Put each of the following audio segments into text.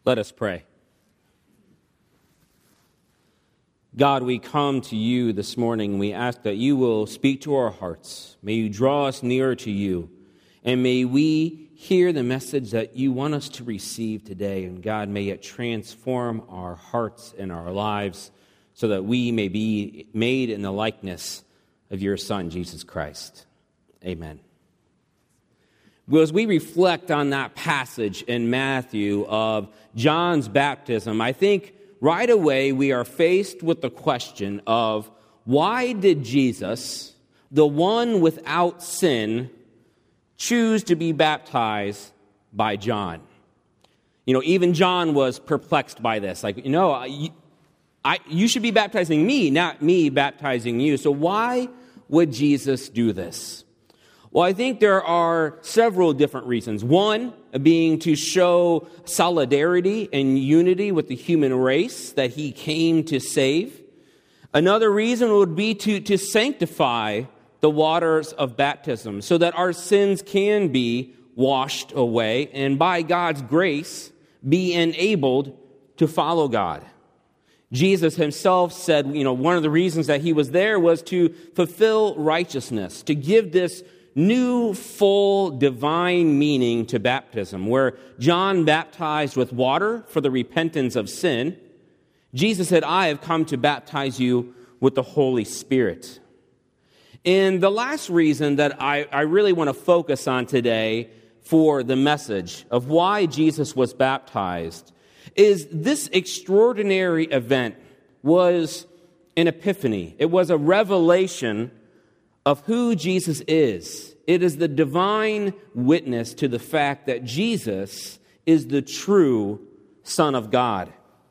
Let us pray. God, we come to you this morning. We ask that you will speak to our hearts. May you draw us nearer to you. And may we hear the message that you want us to receive today. And God, may it transform our hearts and our lives so that we may be made in the likeness of your Son, Jesus Christ. Amen. Well, as we reflect on that passage in Matthew of John's baptism, I think right away we are faced with the question of why did Jesus, the one without sin, choose to be baptized by John? You know, even John was perplexed by this. Like, you should be baptizing me, not me baptizing you. So why would Jesus do this? Well, I think there are several different reasons. One being to show solidarity and unity with the human race that he came to save. Another reason would be to sanctify the waters of baptism so that our sins can be washed away and by God's grace be enabled to follow God. Jesus himself said, one of the reasons that he was there was to fulfill righteousness, to give this new, full, divine meaning to baptism. Where John baptized with water for the repentance of sin, Jesus said, I have come to baptize you with the Holy Spirit. And the last reason that I really want to focus on today for the message of why Jesus was baptized is this extraordinary event was an epiphany. It was a revelation of who Jesus is. It is the divine witness to the fact that Jesus is the true Son of God.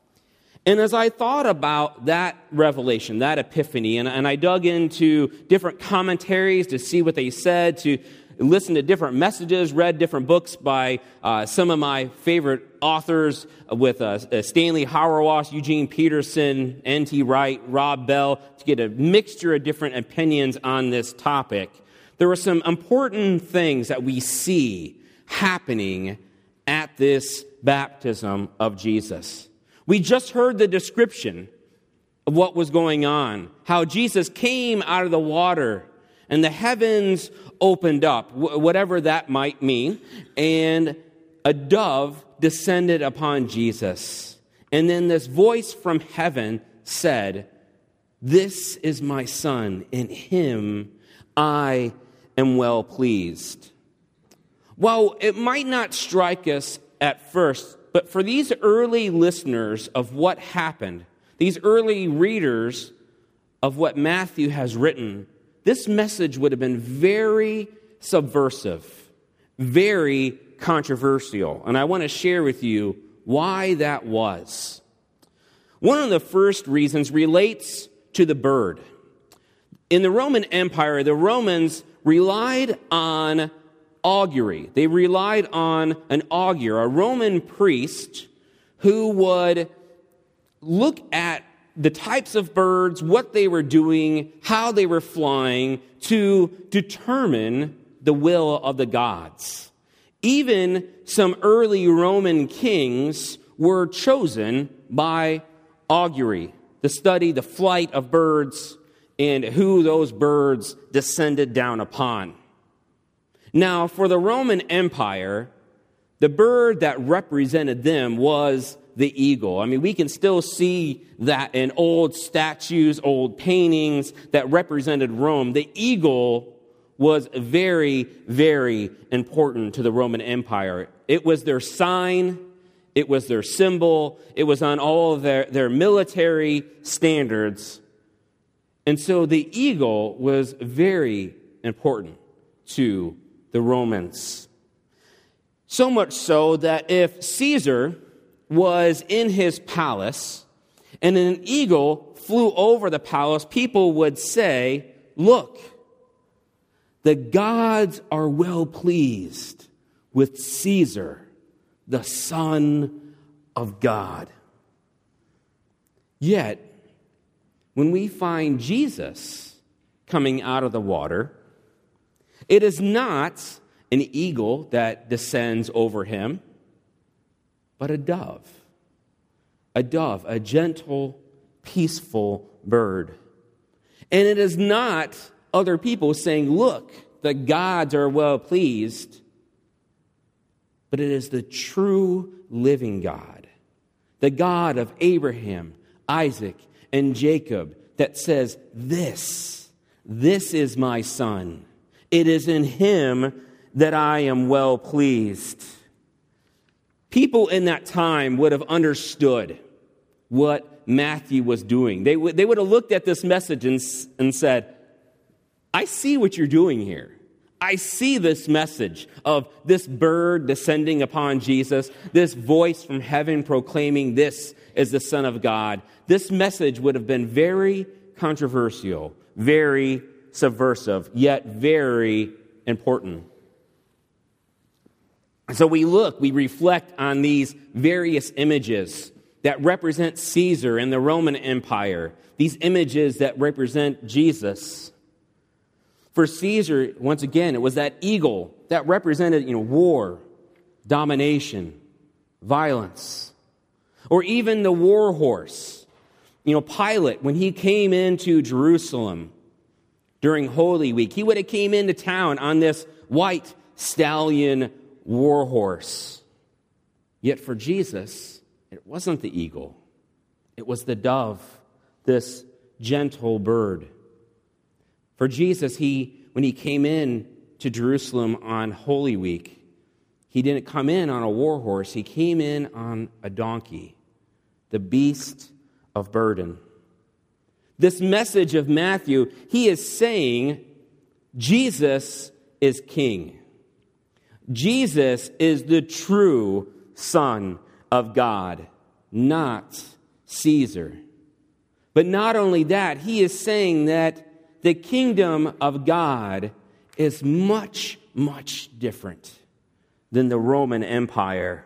And as I thought about that revelation, that epiphany, and I dug into different commentaries to see what they said, to listen to different messages, read different books by some of my favorite authors with Stanley Hauerwas, Eugene Peterson, N.T. Wright, Rob Bell, to get a mixture of different opinions on this topic. There were some important things that we see happening at this baptism of Jesus. We just heard the description of what was going on, how Jesus came out of the water and the heavens opened up, whatever that might mean, and a dove descended upon Jesus. And then this voice from heaven said, "This is my Son, in him I am well pleased." Well, it might not strike us at first, but for these early listeners of what happened, these early readers of what Matthew has written, this message would have been very subversive, very controversial. And I want to share with you why that was. One of the first reasons relates to the bird. In the Roman Empire, the Romans relied on augury. They relied on an augur, a Roman priest who would look at the types of birds, what they were doing, how they were flying, to determine the will of the gods. Even some early Roman kings were chosen by augury, to study the flight of birds and who those birds descended down upon. Now, for the Roman Empire, the bird that represented them was the eagle. I mean, we can still see that in old statues, old paintings that represented Rome. The eagle was very, very important to the Roman Empire. It was their sign. It was their symbol. It was on all of their military standards. And so the eagle was very important to the Romans. So much so that if Caesar was in his palace and an eagle flew over the palace, people would say, "Look, the gods are well pleased with Caesar, the Son of God." Yet, when we find Jesus coming out of the water, it is not an eagle that descends over him. but a dove. A dove, a gentle, peaceful bird. And it is not other people saying, look, the gods are well pleased, but it is the true living God, the God of Abraham, Isaac, and Jacob, that says, this is my son. It is in him that I am well pleased. People in that time would have understood what Matthew was doing. They would have looked at this message and said, I see what you're doing here. I see this message of this bird descending upon Jesus, this voice from heaven proclaiming this is the Son of God. This message would have been very controversial, very subversive, yet very important. So we reflect on these various images that represent Caesar and the Roman Empire, these images that represent Jesus. For Caesar, once again, it was that eagle that represented, war, domination, violence. Or even the war horse. Pilate, when he came into Jerusalem during Holy Week, he would have came into town on this white stallion war horse. Yet for Jesus, it wasn't the eagle. It was the dove, this gentle bird. For Jesus, when he came in to Jerusalem on Holy Week, he didn't come in on a war horse. He came in on a donkey, the beast of burden. This message of Matthew, he is saying Jesus is king. Jesus is the true Son of God, not Caesar. But not only that, he is saying that the kingdom of God is much, much different than the Roman Empire.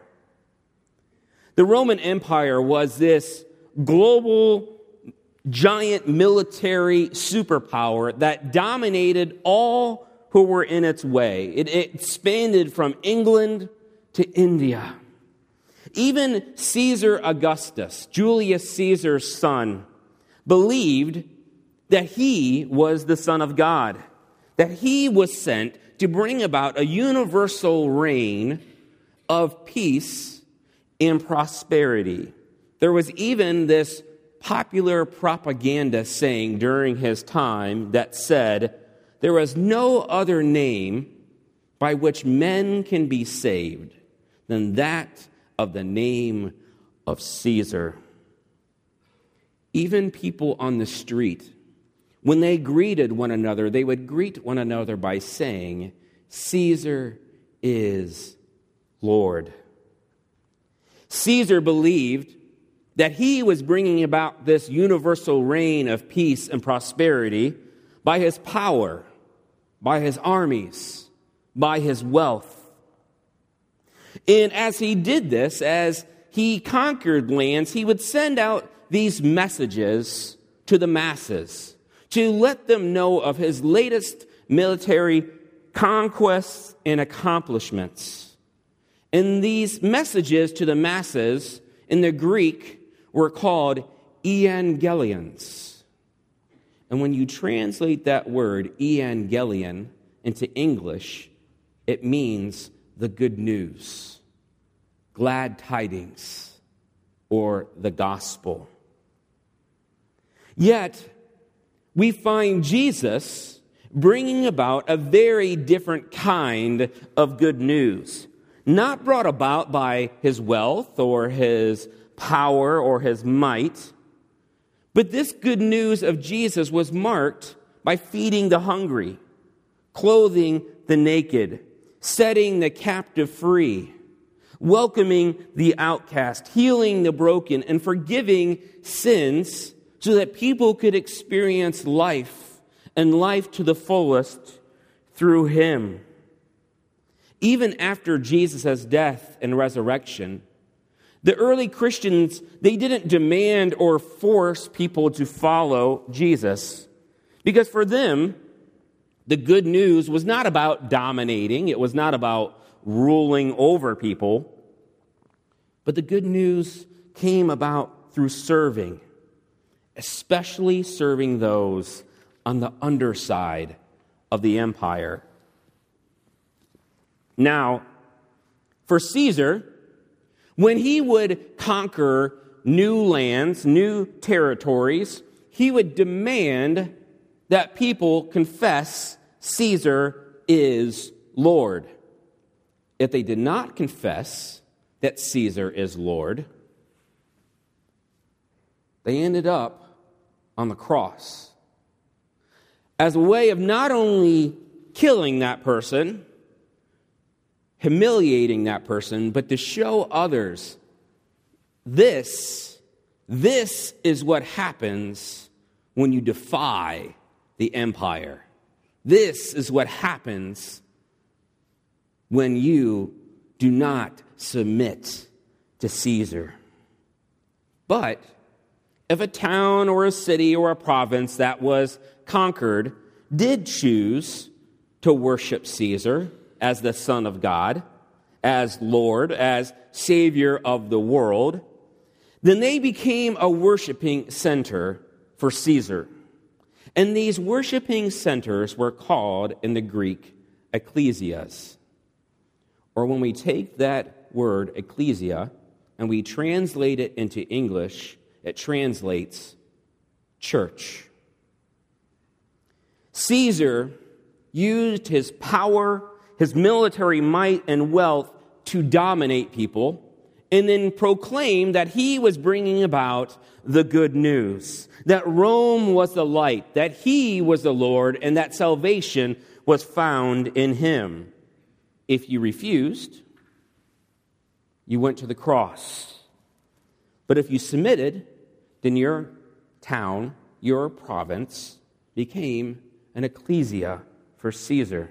The Roman Empire was this global, giant military superpower that dominated all who were in its way. It expanded from England to India. Even Caesar Augustus, Julius Caesar's son, believed that he was the Son of God, that he was sent to bring about a universal reign of peace and prosperity. There was even this popular propaganda saying during his time that said, there is no other name by which men can be saved than that of the name of Caesar. Even people on the street, when they greeted one another, they would greet one another by saying, Caesar is Lord. Caesar believed that he was bringing about this universal reign of peace and prosperity by his power, by his armies, by his wealth. And as he did this, as he conquered lands, he would send out these messages to the masses to let them know of his latest military conquests and accomplishments. And these messages to the masses in the Greek were called evangelions. And when you translate that word, evangelion, into English, it means the good news, glad tidings, or the gospel. Yet, we find Jesus bringing about a very different kind of good news, not brought about by his wealth or his power or his might, but this good news of Jesus was marked by feeding the hungry, clothing the naked, setting the captive free, welcoming the outcast, healing the broken, and forgiving sins so that people could experience life and life to the fullest through him. Even after Jesus' death and resurrection, the early Christians, they didn't demand or force people to follow Jesus, because for them, the good news was not about dominating. It was not about ruling over people. But the good news came about through serving, especially serving those on the underside of the empire. Now, for Caesar, when he would conquer new lands, new territories, he would demand that people confess Caesar is Lord. If they did not confess that Caesar is Lord, they ended up on the cross as a way of not only killing that person, humiliating that person, but to show others this is what happens when you defy the empire. This is what happens when you do not submit to Caesar. But if a town or a city or a province that was conquered did choose to worship Caesar as the Son of God, as Lord, as Savior of the world, then they became a worshiping center for Caesar. And these worshiping centers were called in the Greek ecclesias. Or when we take that word ecclesia and we translate it into English, it translates church. Caesar used his power, his military might and wealth to dominate people, and then proclaimed that he was bringing about the good news, that Rome was the light, that he was the Lord, and that salvation was found in him. If you refused, you went to the cross. But if you submitted, then your town, your province, became an ecclesia for Caesar.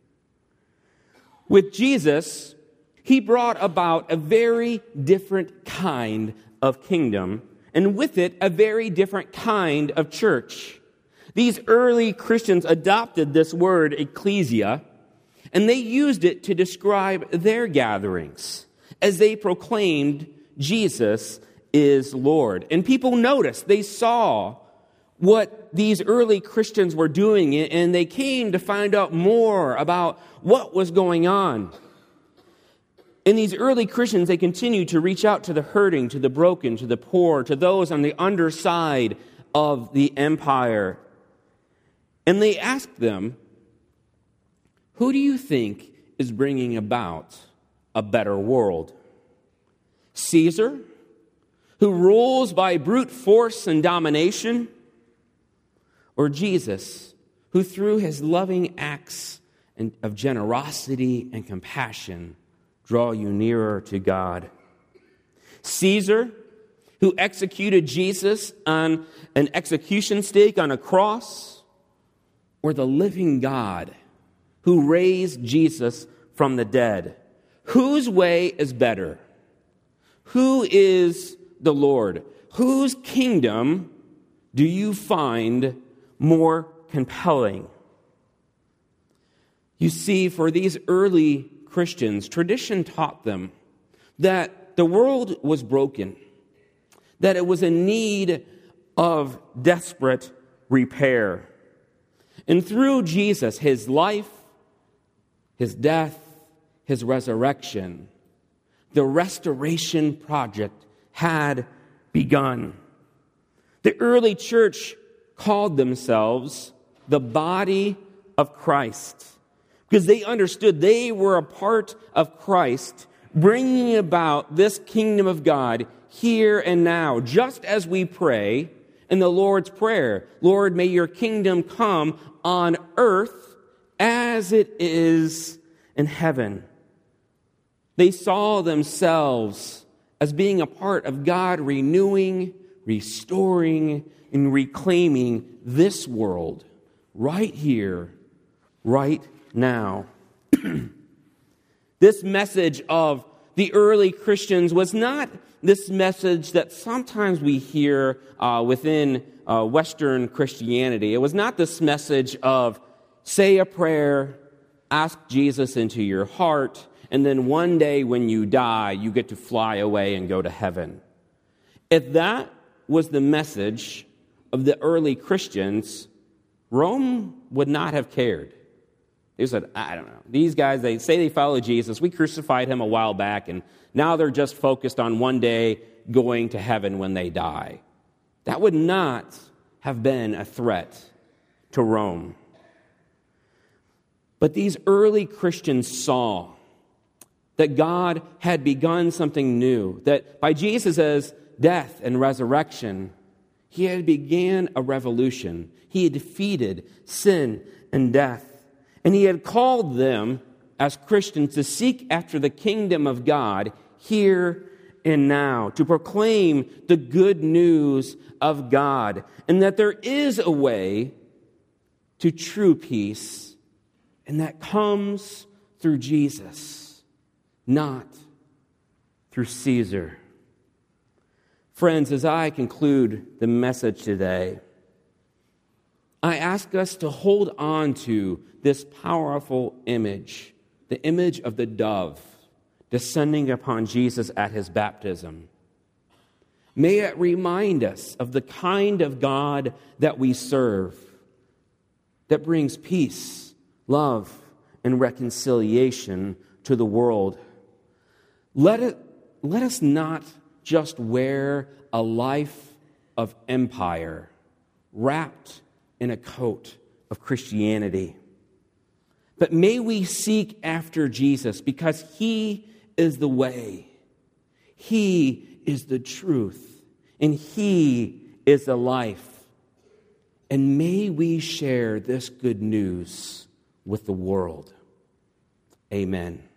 With Jesus, he brought about a very different kind of kingdom, and with it, a very different kind of church. These early Christians adopted this word, ecclesia, and they used it to describe their gatherings as they proclaimed Jesus is Lord. And people noticed, they saw what these early Christians were doing, and they came to find out more about what was going on. And these early Christians, they continued to reach out to the hurting, to the broken, to the poor, to those on the underside of the empire. And they asked them, who do you think is bringing about a better world? Caesar, who rules by brute force and domination? Or Jesus, who through his loving acts of generosity and compassion draw you nearer to God? Caesar, who executed Jesus on an execution stake on a cross? Or the living God, who raised Jesus from the dead? Whose way is better? Who is the Lord? Whose kingdom do you find more compelling? You see, for these early Christians, tradition taught them that the world was broken, that it was in need of desperate repair. And through Jesus, his life, his death, his resurrection, the restoration project had begun. The early church called themselves the body of Christ because they understood they were a part of Christ, bringing about this kingdom of God here and now, just as we pray in the Lord's Prayer. Lord, may your kingdom come on earth as it is in heaven. They saw themselves as being a part of God renewing, restoring, and reclaiming this world right here, right now. This message of the early Christians was not this message that sometimes we hear within Western Christianity. It was not this message of say a prayer, ask Jesus into your heart, and then one day when you die, you get to fly away and go to heaven. If that was the message of the early Christians, Rome would not have cared. They said, I don't know. These guys, they say they follow Jesus. We crucified him a while back, and now they're just focused on one day going to heaven when they die. That would not have been a threat to Rome. But these early Christians saw that God had begun something new, that by Jesus' death and resurrection, he had began a revolution. He had defeated sin and death. And he had called them, as Christians, to seek after the kingdom of God here and now, to proclaim the good news of God, and that there is a way to true peace, and that comes through Jesus, not through Caesar. Friends, as I conclude the message today, I ask us to hold on to this powerful image, the image of the dove descending upon Jesus at his baptism. May it remind us of the kind of God that we serve, that brings peace, love, and reconciliation to the world. Let us not just wear a life of empire wrapped in a coat of Christianity, but may we seek after Jesus, because he is the way, he is the truth, and he is the life. And may we share this good news with the world. Amen.